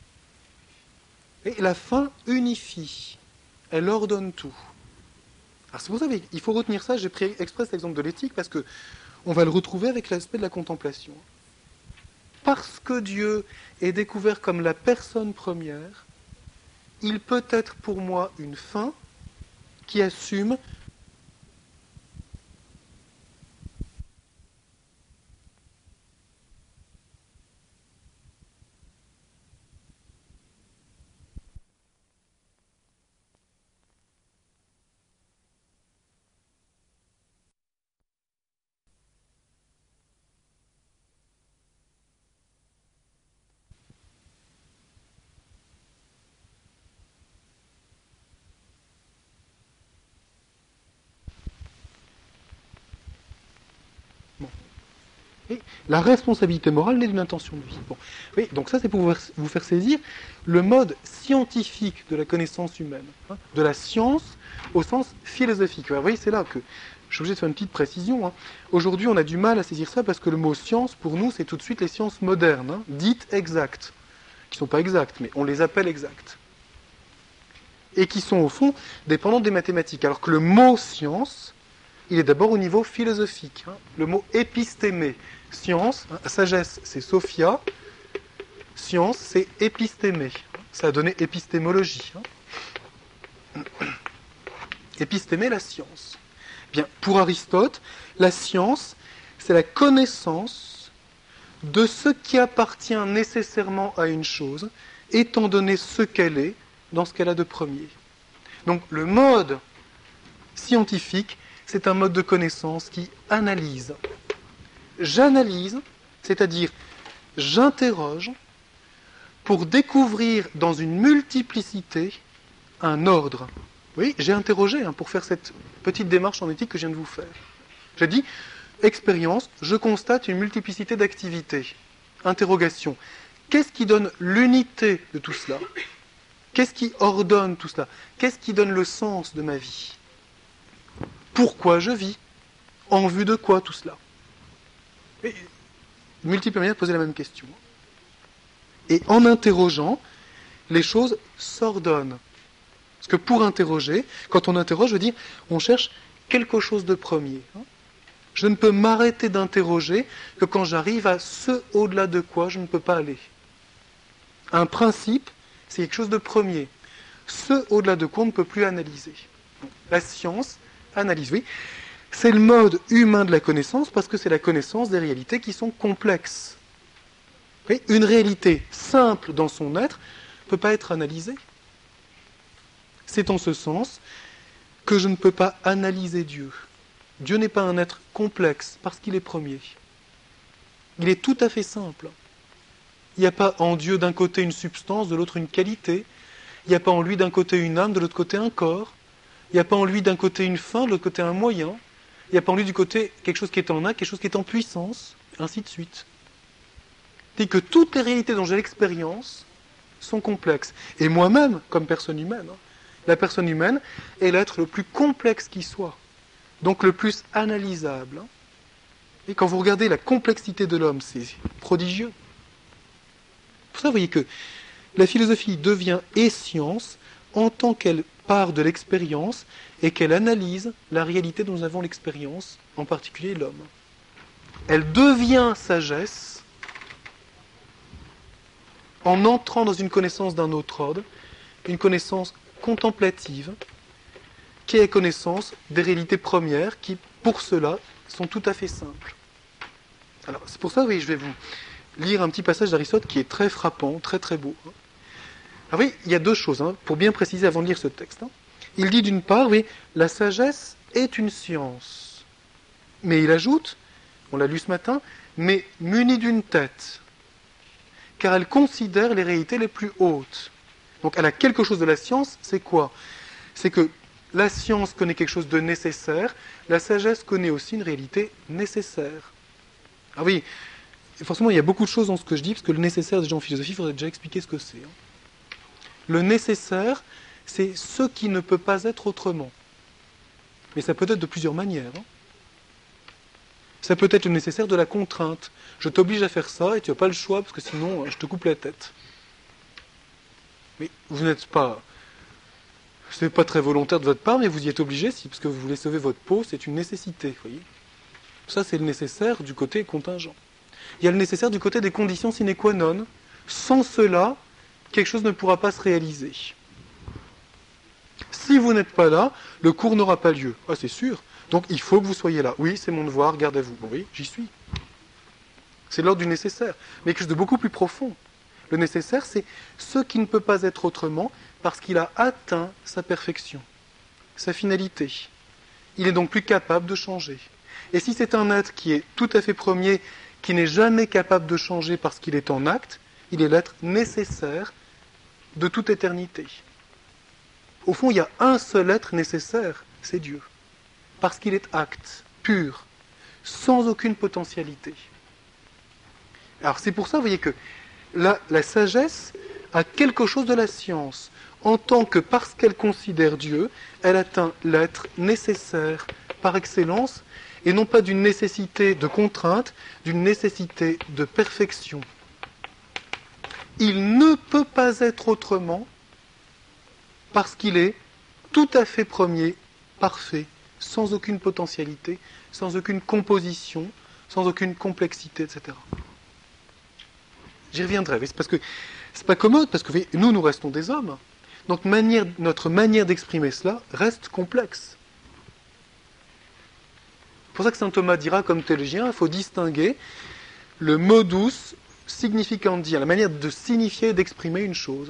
Et la fin unifie. Elle ordonne tout. Alors c'est pour ça qu'il faut retenir ça. J'ai pris exprès cet exemple de l'éthique parce que on va le retrouver avec l'aspect de la contemplation. Parce que Dieu est découvert comme la personne première, il peut être pour moi une fin qui assume et la responsabilité morale naît d'une intention de vie. Bon. Oui, donc ça c'est pour vous faire saisir le mode scientifique de la connaissance humaine, de la science au sens philosophique. Vous voyez, c'est là que je suis obligé de faire une petite précision. Aujourd'hui, on a du mal à saisir ça parce que le mot science, pour nous, c'est tout de suite les sciences modernes, dites exactes, qui ne sont pas exactes, mais on les appelle exactes. Et qui sont au fond dépendantes des mathématiques. Alors que le mot science, il est d'abord au niveau philosophique. Le mot épistémé, science, sagesse, c'est sophia, science, c'est épistémé. Ça a donné épistémologie. Épistémé, la science. Bien, pour Aristote, la science, c'est la connaissance de ce qui appartient nécessairement à une chose, étant donné ce qu'elle est, dans ce qu'elle a de premier. Donc le mode scientifique, c'est un mode de connaissance qui analyse. J'analyse, c'est-à-dire j'interroge pour découvrir dans une multiplicité un ordre. Oui, j'ai interrogé pour faire cette petite démarche en éthique que je viens de vous faire. J'ai dit, expérience, je constate une multiplicité d'activités. Interrogation, qu'est-ce qui donne l'unité de tout cela ? Qu'est-ce qui ordonne tout cela ? Qu'est-ce qui donne le sens de ma vie ? Pourquoi je vis ? En vue de quoi tout cela ? Et multiples manières de poser la même question. Et en interrogeant, les choses s'ordonnent. Parce que pour interroger, quand on interroge, je veux dire, on cherche quelque chose de premier. Je ne peux m'arrêter d'interroger que quand j'arrive à ce au-delà de quoi je ne peux pas aller. Un principe, c'est quelque chose de premier. Ce au-delà de quoi on ne peut plus analyser. La science analyse, oui. C'est le mode humain de la connaissance parce que c'est la connaissance des réalités qui sont complexes. Oui, une réalité simple dans son être ne peut pas être analysée. C'est en ce sens que je ne peux pas analyser Dieu. Dieu n'est pas un être complexe parce qu'il est premier. Il est tout à fait simple. Il n'y a pas en Dieu d'un côté une substance, de l'autre une qualité. Il n'y a pas en lui d'un côté une âme, de l'autre côté un corps. Il n'y a pas en lui d'un côté une fin, de l'autre côté un moyen. Il n'y a pas en lui du côté quelque chose qui est en acte, quelque chose qui est en puissance, ainsi de suite. C'est que toutes les réalités dont j'ai l'expérience sont complexes. Et moi-même, comme personne humaine, la personne humaine est l'être le plus complexe qui soit, donc le plus analysable. Et quand vous regardez la complexité de l'homme, c'est prodigieux. Pour ça, vous voyez que la philosophie devient et science en tant qu'elle part de l'expérience et qu'elle analyse la réalité dont nous avons l'expérience, en particulier l'homme. Elle devient sagesse en entrant dans une connaissance d'un autre ordre, une connaissance contemplative, qui est la connaissance des réalités premières qui, pour cela, sont tout à fait simples. Alors, c'est pour ça, oui, je vais vous lire un petit passage d'Aristote qui est très frappant, très très beau. Alors oui, il y a deux choses, pour bien préciser avant de lire ce texte. Il dit d'une part, oui, la sagesse est une science. Mais il ajoute, on l'a lu ce matin, mais munie d'une tête, car elle considère les réalités les plus hautes. Donc elle a quelque chose de la science, c'est quoi? C'est que la science connaît quelque chose de nécessaire, la sagesse connaît aussi une réalité nécessaire. Ah oui, forcément il y a beaucoup de choses dans ce que je dis, parce que le nécessaire déjà en philosophie, il faudrait déjà expliquer ce que c'est. Le nécessaire, c'est ce qui ne peut pas être autrement. Mais ça peut être de plusieurs manières. Ça peut être le nécessaire de la contrainte. Je t'oblige à faire ça et tu n'as pas le choix parce que sinon je te coupe la tête. Mais vous n'êtes pas... Ce n'est pas très volontaire de votre part, mais vous y êtes obligé parce que vous voulez sauver votre peau, c'est une nécessité. Vous voyez ? Ça, c'est le nécessaire du côté contingent. Il y a le nécessaire du côté des conditions sine qua non. Sans cela, quelque chose ne pourra pas se réaliser. Si vous n'êtes pas là, le cours n'aura pas lieu. Ah, c'est sûr. Donc il faut que vous soyez là. Oui, c'est mon devoir, gardez-vous. Oui, j'y suis. C'est l'ordre du nécessaire. Mais quelque chose de beaucoup plus profond. Le nécessaire, c'est ce qui ne peut pas être autrement parce qu'il a atteint sa perfection, sa finalité. Il est donc plus capable de changer. Et si c'est un être qui est tout à fait premier, qui n'est jamais capable de changer parce qu'il est en acte, il est l'être nécessaire de toute éternité. Au fond, il y a un seul être nécessaire, c'est Dieu. Parce qu'il est acte, pur, sans aucune potentialité. Alors c'est pour ça, vous voyez que la sagesse a quelque chose de la science, en tant que parce qu'elle considère Dieu, elle atteint l'être nécessaire par excellence, et non pas d'une nécessité de contrainte, d'une nécessité de perfection. Il ne peut pas être autrement parce qu'il est tout à fait premier, parfait, sans aucune potentialité, sans aucune composition, sans aucune complexité, etc. J'y reviendrai, c'est parce que c'est pas commode, parce que nous restons des hommes. Donc notre manière d'exprimer cela reste complexe. C'est pour ça que saint Thomas dira, comme théologien, il faut distinguer le modus significandi, la manière de signifier et d'exprimer une chose.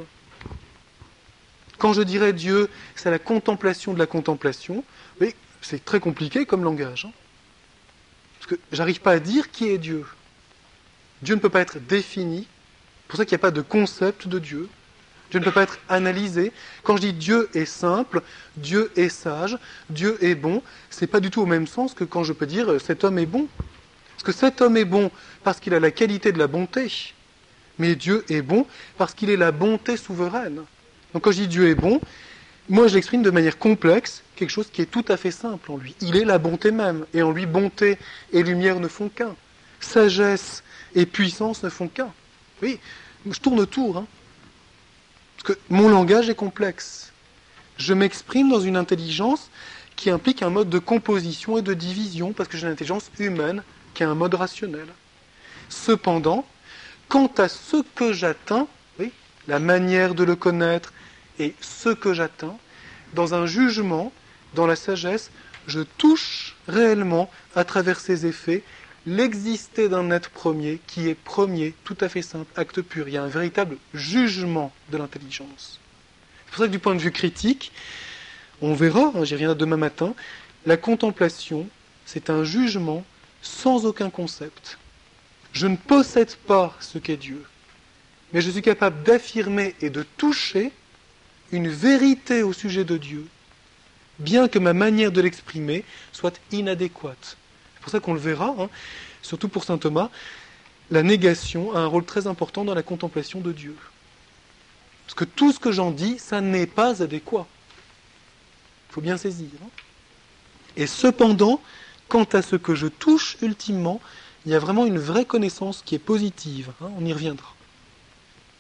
Quand je dirais Dieu, c'est la contemplation de la contemplation, mais c'est très compliqué comme langage. Parce que j'arrive pas à dire qui est Dieu. Dieu ne peut pas être défini, c'est pour ça qu'il n'y a pas de concept de Dieu. Dieu ne peut pas être analysé. Quand je dis Dieu est simple, Dieu est sage, Dieu est bon, c'est pas du tout au même sens que quand je peux dire cet homme est bon. Parce que cet homme est bon parce qu'il a la qualité de la bonté. Mais Dieu est bon parce qu'il est la bonté souveraine. Donc quand je dis Dieu est bon, moi je l'exprime de manière complexe, quelque chose qui est tout à fait simple en lui. Il est la bonté même, et en lui bonté et lumière ne font qu'un. Sagesse et puissance ne font qu'un. Oui, je tourne autour, parce que mon langage est complexe. Je m'exprime dans une intelligence qui implique un mode de composition et de division, parce que j'ai une intelligence humaine qui a un mode rationnel. Cependant, quant à ce que j'atteins, oui, la manière de le connaître et ce que j'atteins, dans un jugement, dans la sagesse, je touche réellement, à travers ces effets, l'existé d'un être premier qui est premier, tout à fait simple, acte pur. Il y a un véritable jugement de l'intelligence. C'est pour ça que du point de vue critique, on verra, j'y reviendrai demain matin, la contemplation, c'est un jugement sans aucun concept. Je ne possède pas ce qu'est Dieu, mais je suis capable d'affirmer et de toucher une vérité au sujet de Dieu, bien que ma manière de l'exprimer soit inadéquate. C'est pour ça qu'on le verra, surtout pour saint Thomas, la négation a un rôle très important dans la contemplation de Dieu. Parce que tout ce que j'en dis, ça n'est pas adéquat. Il faut bien saisir. Et cependant, quant à ce que je touche ultimement, il y a vraiment une vraie connaissance qui est positive. On y reviendra.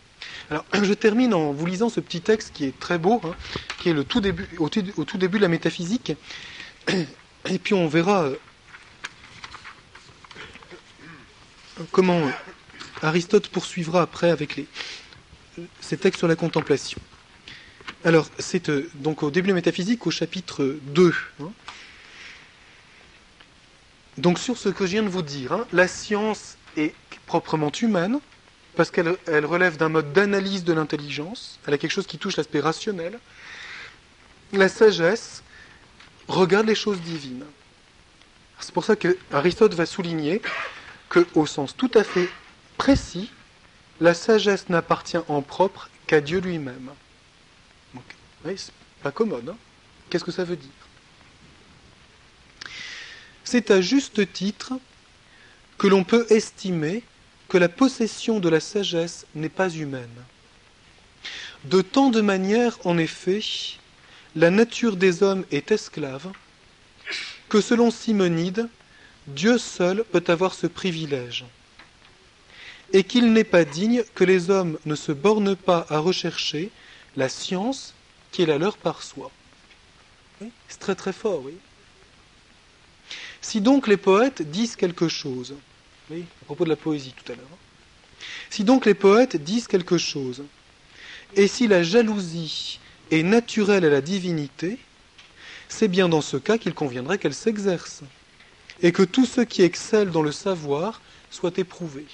Alors, je termine en vous lisant ce petit texte qui est très beau, hein, qui est au tout début de la métaphysique. Et puis on verra comment Aristote poursuivra après avec ces textes sur la contemplation. Alors, c'est donc au début de la métaphysique, au chapitre 2. Hein. Donc, sur ce que je viens de vous dire, hein, la science est proprement humaine, parce qu'elle relève d'un mode d'analyse de l'intelligence, elle a quelque chose qui touche l'aspect rationnel. La sagesse regarde les choses divines. C'est pour ça qu'Aristote va souligner qu'au sens tout à fait précis, la sagesse n'appartient en propre qu'à Dieu lui-même. Donc, oui, c'est pas commode. Hein. Qu'est-ce que ça veut dire? C'est à juste titre que l'on peut estimer que la possession de la sagesse n'est pas humaine. De tant de manières, en effet, la nature des hommes est esclave, que selon Simonide, Dieu seul peut avoir ce privilège, et qu'il n'est pas digne que les hommes ne se bornent pas à rechercher la science qui est la leur par soi. Oui, c'est très très fort, oui. Si donc les poètes disent quelque chose, oui, à propos de la poésie tout à l'heure, si donc les poètes disent quelque chose, et si la jalousie est naturelle à la divinité, c'est bien dans ce cas qu'il conviendrait qu'elle s'exerce, et que tous ceux qui excellent dans le savoir soient éprouvés.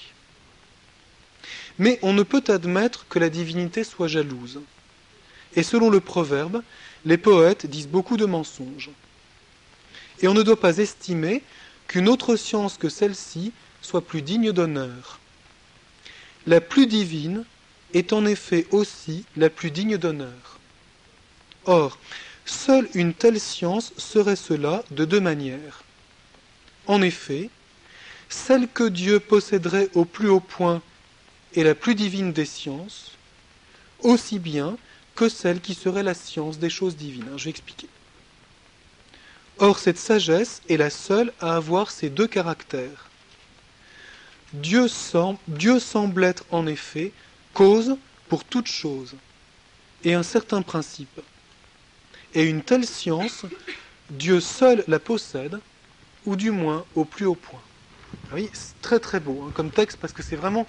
Mais on ne peut admettre que la divinité soit jalouse. Et selon le proverbe, les poètes disent beaucoup de mensonges. Et on ne doit pas estimer qu'une autre science que celle-ci soit plus digne d'honneur. La plus divine est en effet aussi la plus digne d'honneur. Or, seule une telle science serait cela de deux manières. En effet, celle que Dieu posséderait au plus haut point est la plus divine des sciences, aussi bien que celle qui serait la science des choses divines. Je vais expliquer. Or, cette sagesse est la seule à avoir ces deux caractères. Dieu semble être en effet cause pour toute chose, et un certain principe. Et une telle science, Dieu seul la possède, ou du moins au plus haut point. Oui, c'est très très beau hein, comme texte, parce que c'est vraiment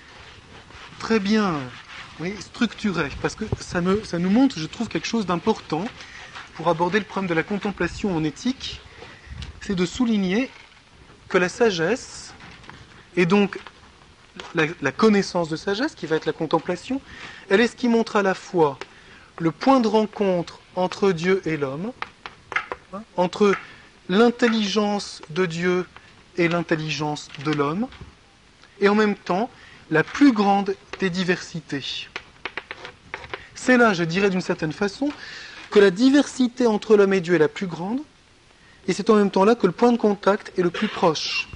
très bien structuré, parce que ça nous montre, je trouve, quelque chose d'important pour aborder le problème de la contemplation en éthique, c'est de souligner que la sagesse, et donc la connaissance de sagesse, qui va être la contemplation, elle est ce qui montre à la fois le point de rencontre entre Dieu et l'homme, hein, entre l'intelligence de Dieu et l'intelligence de l'homme, et en même temps la plus grande des diversités. C'est là, je dirais d'une certaine façon, que la diversité entre l'homme et Dieu est la plus grande, et c'est en même temps là que le point de contact est le plus proche.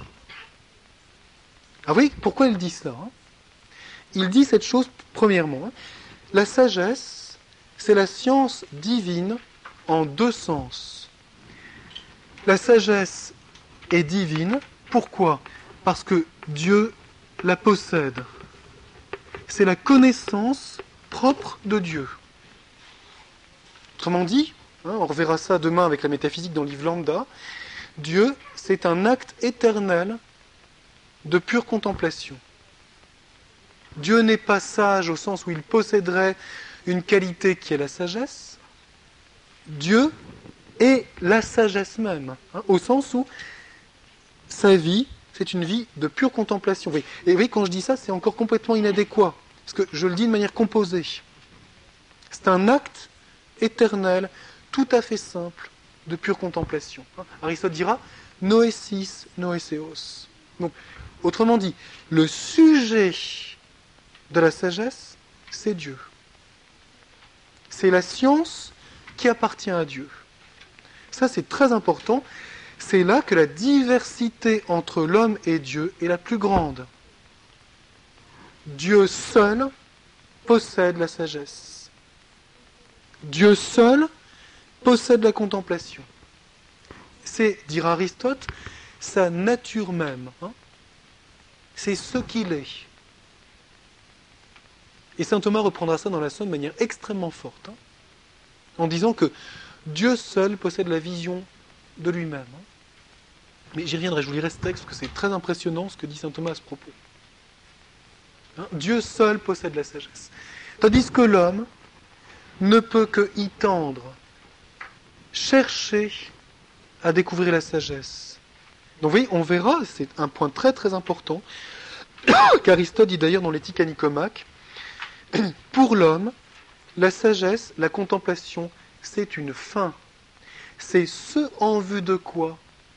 Ah oui, pourquoi il dit cela hein? Il dit cette chose, premièrement, hein, la sagesse, c'est la science divine en deux sens. La sagesse est divine, pourquoi? Parce que Dieu la possède. C'est la connaissance propre de Dieu. Autrement dit, hein, on reverra ça demain avec la métaphysique dans le livre Lambda, Dieu, c'est un acte éternel de pure contemplation. Dieu n'est pas sage au sens où il posséderait une qualité qui est la sagesse. Dieu est la sagesse même, hein, au sens où sa vie, c'est une vie de pure contemplation. Oui. Et oui, quand je dis ça, c'est encore complètement inadéquat, parce que je le dis de manière composée. C'est un acte éternel, tout à fait simple, de pure contemplation. Aristote dira « noesis noeseos ». Donc, autrement dit, le sujet de la sagesse, c'est Dieu. C'est la science qui appartient à Dieu. Ça, c'est très important. C'est là que la diversité entre l'homme et Dieu est la plus grande. Dieu seul possède la sagesse. Dieu seul possède la contemplation. C'est, dira Aristote, sa nature même. Hein. C'est ce qu'il est. Et saint Thomas reprendra ça dans la Somme de manière extrêmement forte, en disant que Dieu seul possède la vision de lui-même. Mais j'y reviendrai, je vous lirai ce texte, parce que c'est très impressionnant ce que dit saint Thomas à ce propos. Dieu seul possède la sagesse. Tandis que l'homme ne peut que y tendre, chercher à découvrir la sagesse. Donc vous voyez, on verra, c'est un point très très important, qu'Aristote dit d'ailleurs dans l'Éthique à Nicomaque, pour l'homme, la sagesse, la contemplation, c'est une fin. C'est ce en vue de quoi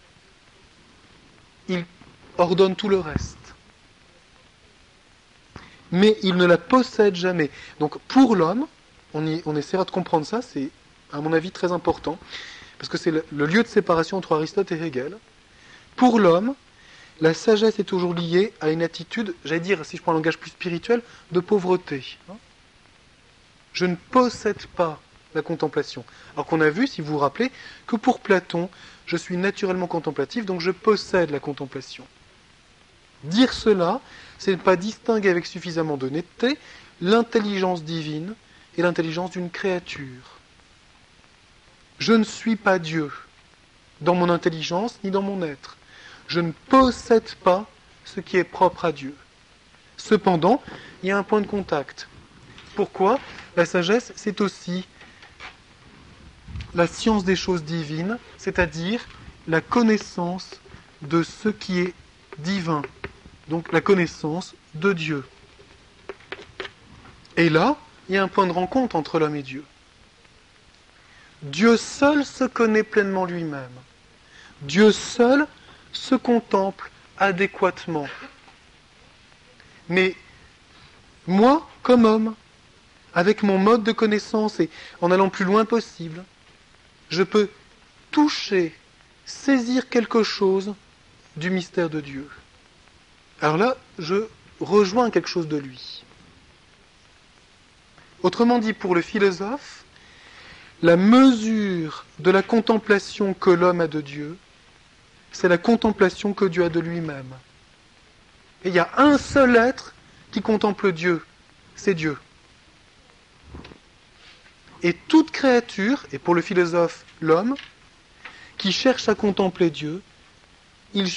il ordonne tout le reste. Mais il ne la possède jamais. Donc pour l'homme, on essaiera de comprendre ça, c'est à mon avis très important, parce que c'est le lieu de séparation entre Aristote et Hegel. Pour l'homme, la sagesse est toujours liée à une attitude, j'allais dire, si je prends un langage plus spirituel, de pauvreté. Je ne possède pas la contemplation. Alors qu'on a vu, si vous vous rappelez, que pour Platon, je suis naturellement contemplatif, donc je possède la contemplation. Dire cela, c'est ne pas distinguer avec suffisamment de netteté l'intelligence divine et l'intelligence d'une créature. Je ne suis pas Dieu dans mon intelligence ni dans mon être. Je ne possède pas ce qui est propre à Dieu. Cependant, il y a un point de contact. Pourquoi ? La sagesse, c'est aussi la science des choses divines, c'est-à-dire la connaissance de ce qui est divin, donc la connaissance de Dieu. Et là, il y a un point de rencontre entre l'homme et Dieu. Dieu seul se connaît pleinement lui-même. Dieu seul se contemple adéquatement. Mais moi, comme homme, avec mon mode de connaissance et en allant plus loin possible, je peux toucher, saisir quelque chose du mystère de Dieu. Alors là, je rejoins quelque chose de lui. Autrement dit, pour le philosophe, la mesure de la contemplation que l'homme a de Dieu, c'est la contemplation que Dieu a de lui-même. Et il y a un seul être qui contemple Dieu, c'est Dieu. Et toute créature, et pour le philosophe, l'homme, qui cherche à contempler Dieu, il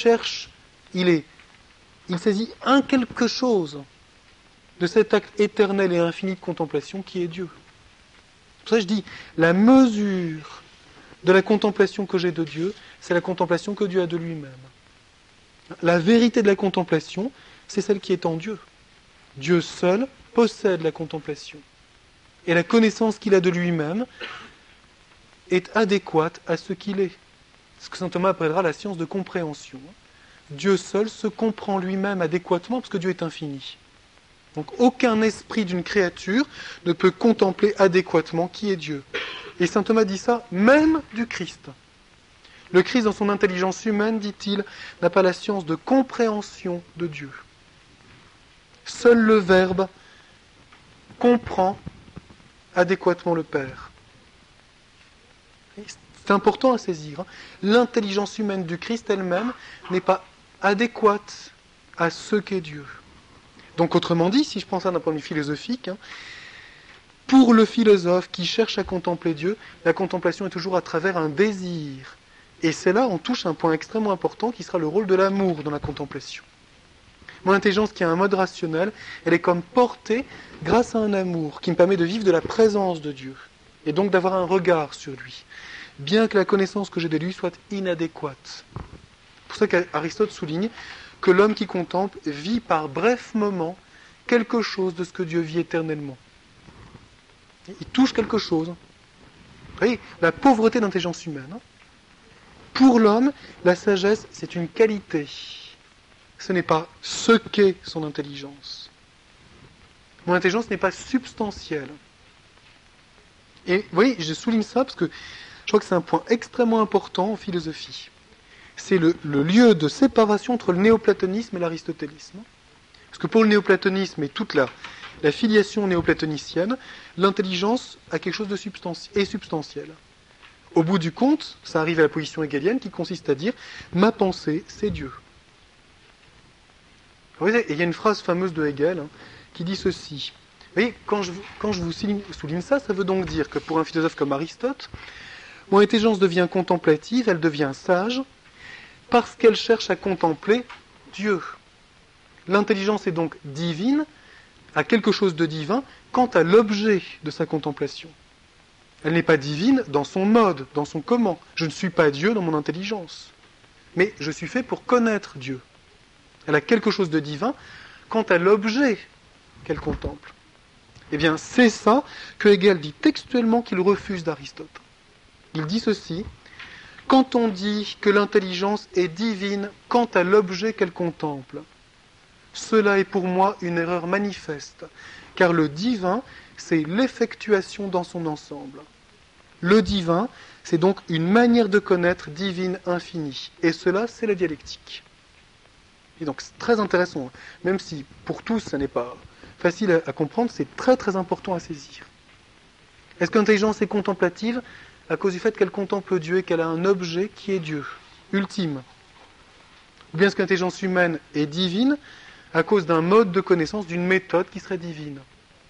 saisit un quelque chose de cet acte éternel et infini de contemplation qui est Dieu. C'est pour ça que je dis, la mesure de la contemplation que j'ai de Dieu, c'est la contemplation que Dieu a de lui-même. La vérité de la contemplation, c'est celle qui est en Dieu. Dieu seul possède la contemplation. Et la connaissance qu'il a de lui-même est adéquate à ce qu'il est. Ce que saint Thomas appellera la science de compréhension. Dieu seul se comprend lui-même adéquatement parce que Dieu est infini. Donc aucun esprit d'une créature ne peut contempler adéquatement qui est Dieu. Et saint Thomas dit ça même du Christ. Le Christ, dans son intelligence humaine, dit-il, n'a pas la science de compréhension de Dieu. Seul le Verbe comprend adéquatement le Père. C'est important à saisir. L'intelligence humaine du Christ elle-même n'est pas adéquate à ce qu'est Dieu. Donc autrement dit, si je prends ça d'un point de vue philosophique, pour le philosophe qui cherche à contempler Dieu, la contemplation est toujours à travers un désir. Et c'est là on touche un point extrêmement important qui sera le rôle de l'amour dans la contemplation. Mon intelligence qui a un mode rationnel, elle est comme portée grâce à un amour qui me permet de vivre de la présence de Dieu et donc d'avoir un regard sur lui, bien que la connaissance que j'ai de lui soit inadéquate. C'est pour ça qu'Aristote souligne que l'homme qui contemple vit par brefs moments quelque chose de ce que Dieu vit éternellement. Il touche quelque chose. Vous voyez, la pauvreté d'intelligence humaine. Pour l'homme, la sagesse, c'est une qualité. Ce n'est pas ce qu'est son intelligence. Mon intelligence n'est pas substantielle. Et vous voyez, je souligne ça parce que je crois que c'est un point extrêmement important en philosophie. C'est le lieu de séparation entre le néoplatonisme et l'aristotélisme. Parce que pour le néoplatonisme et toute la filiation néoplatonicienne, l'intelligence a quelque chose de substantiel. Au bout du compte, ça arrive à la position hegelienne qui consiste à dire « ma pensée, c'est Dieu ». Et il y a une phrase fameuse de Hegel qui dit ceci. voyez, quand je vous souligne ça, ça veut donc dire que pour un philosophe comme Aristote, mon intelligence devient contemplative, elle devient sage, parce qu'elle cherche à contempler Dieu. L'intelligence est donc divine, a quelque chose de divin, quant à l'objet de sa contemplation. Elle n'est pas divine dans son mode, dans son comment. Je ne suis pas Dieu dans mon intelligence. Mais je suis fait pour connaître Dieu. Elle a quelque chose de divin quant à l'objet qu'elle contemple. Eh bien, c'est ça que Hegel dit textuellement qu'il refuse d'Aristote. Il dit ceci: quand on dit que l'intelligence est divine quant à l'objet qu'elle contemple, cela est pour moi une erreur manifeste, car le divin, c'est l'effectuation dans son ensemble. Le divin, c'est donc une manière de connaître divine infinie, et cela, c'est la dialectique. Et donc, c'est très intéressant, même si pour tous, ça n'est pas facile à comprendre, c'est très très important à saisir. Est-ce que l'intelligence est contemplative à cause du fait qu'elle contemple Dieu et qu'elle a un objet qui est Dieu, ultime? Ou bien est-ce que l'intelligence humaine est divine à cause d'un mode de connaissance, d'une méthode qui serait divine?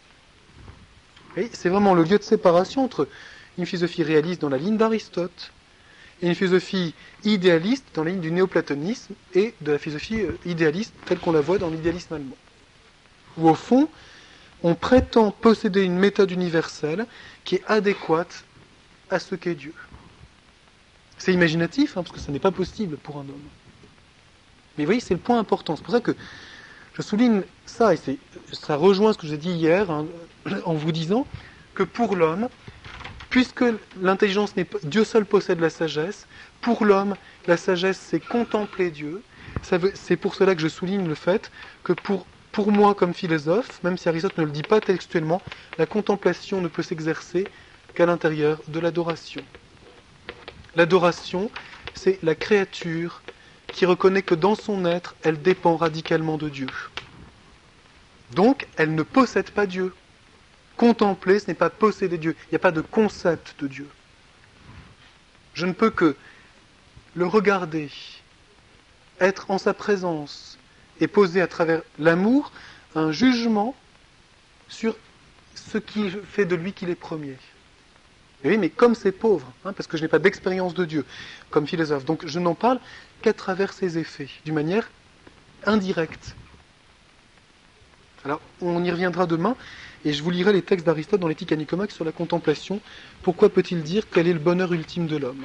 Et c'est vraiment le lieu de séparation entre une philosophie réaliste dans la ligne d'Aristote et une philosophie idéaliste dans la ligne du néoplatonisme et de la philosophie idéaliste telle qu'on la voit dans l'idéalisme allemand. Où au fond, on prétend posséder une méthode universelle qui est adéquate à ce qu'est Dieu. C'est imaginatif, parce que ça n'est pas possible pour un homme. Mais vous voyez, c'est le point important. C'est pour ça que je souligne ça, et ça rejoint ce que je vous ai dit hier, en vous disant que pour l'homme, puisque l'intelligence n'est pas, Dieu seul possède la sagesse, pour l'homme, la sagesse, c'est contempler Dieu. C'est pour cela que je souligne le fait que pour moi, comme philosophe, même si Aristote ne le dit pas textuellement, la contemplation ne peut s'exercer qu'à l'intérieur de l'adoration. L'adoration, c'est la créature qui reconnaît que dans son être, elle dépend radicalement de Dieu. Donc, elle ne possède pas Dieu. Contempler, ce n'est pas posséder Dieu. Il n'y a pas de concept de Dieu. Je ne peux que le regarder, être en sa présence et poser à travers l'amour un jugement sur ce qui fait de lui qu'il est premier. Et oui, mais comme c'est pauvre, parce que je n'ai pas d'expérience de Dieu comme philosophe, donc je n'en parle qu'à travers ses effets, d'une manière indirecte. Alors, on y reviendra demain, et je vous lirai les textes d'Aristote dans l'Éthique à Nicomaque sur la contemplation. Pourquoi peut-il dire quel est le bonheur ultime de l'homme ?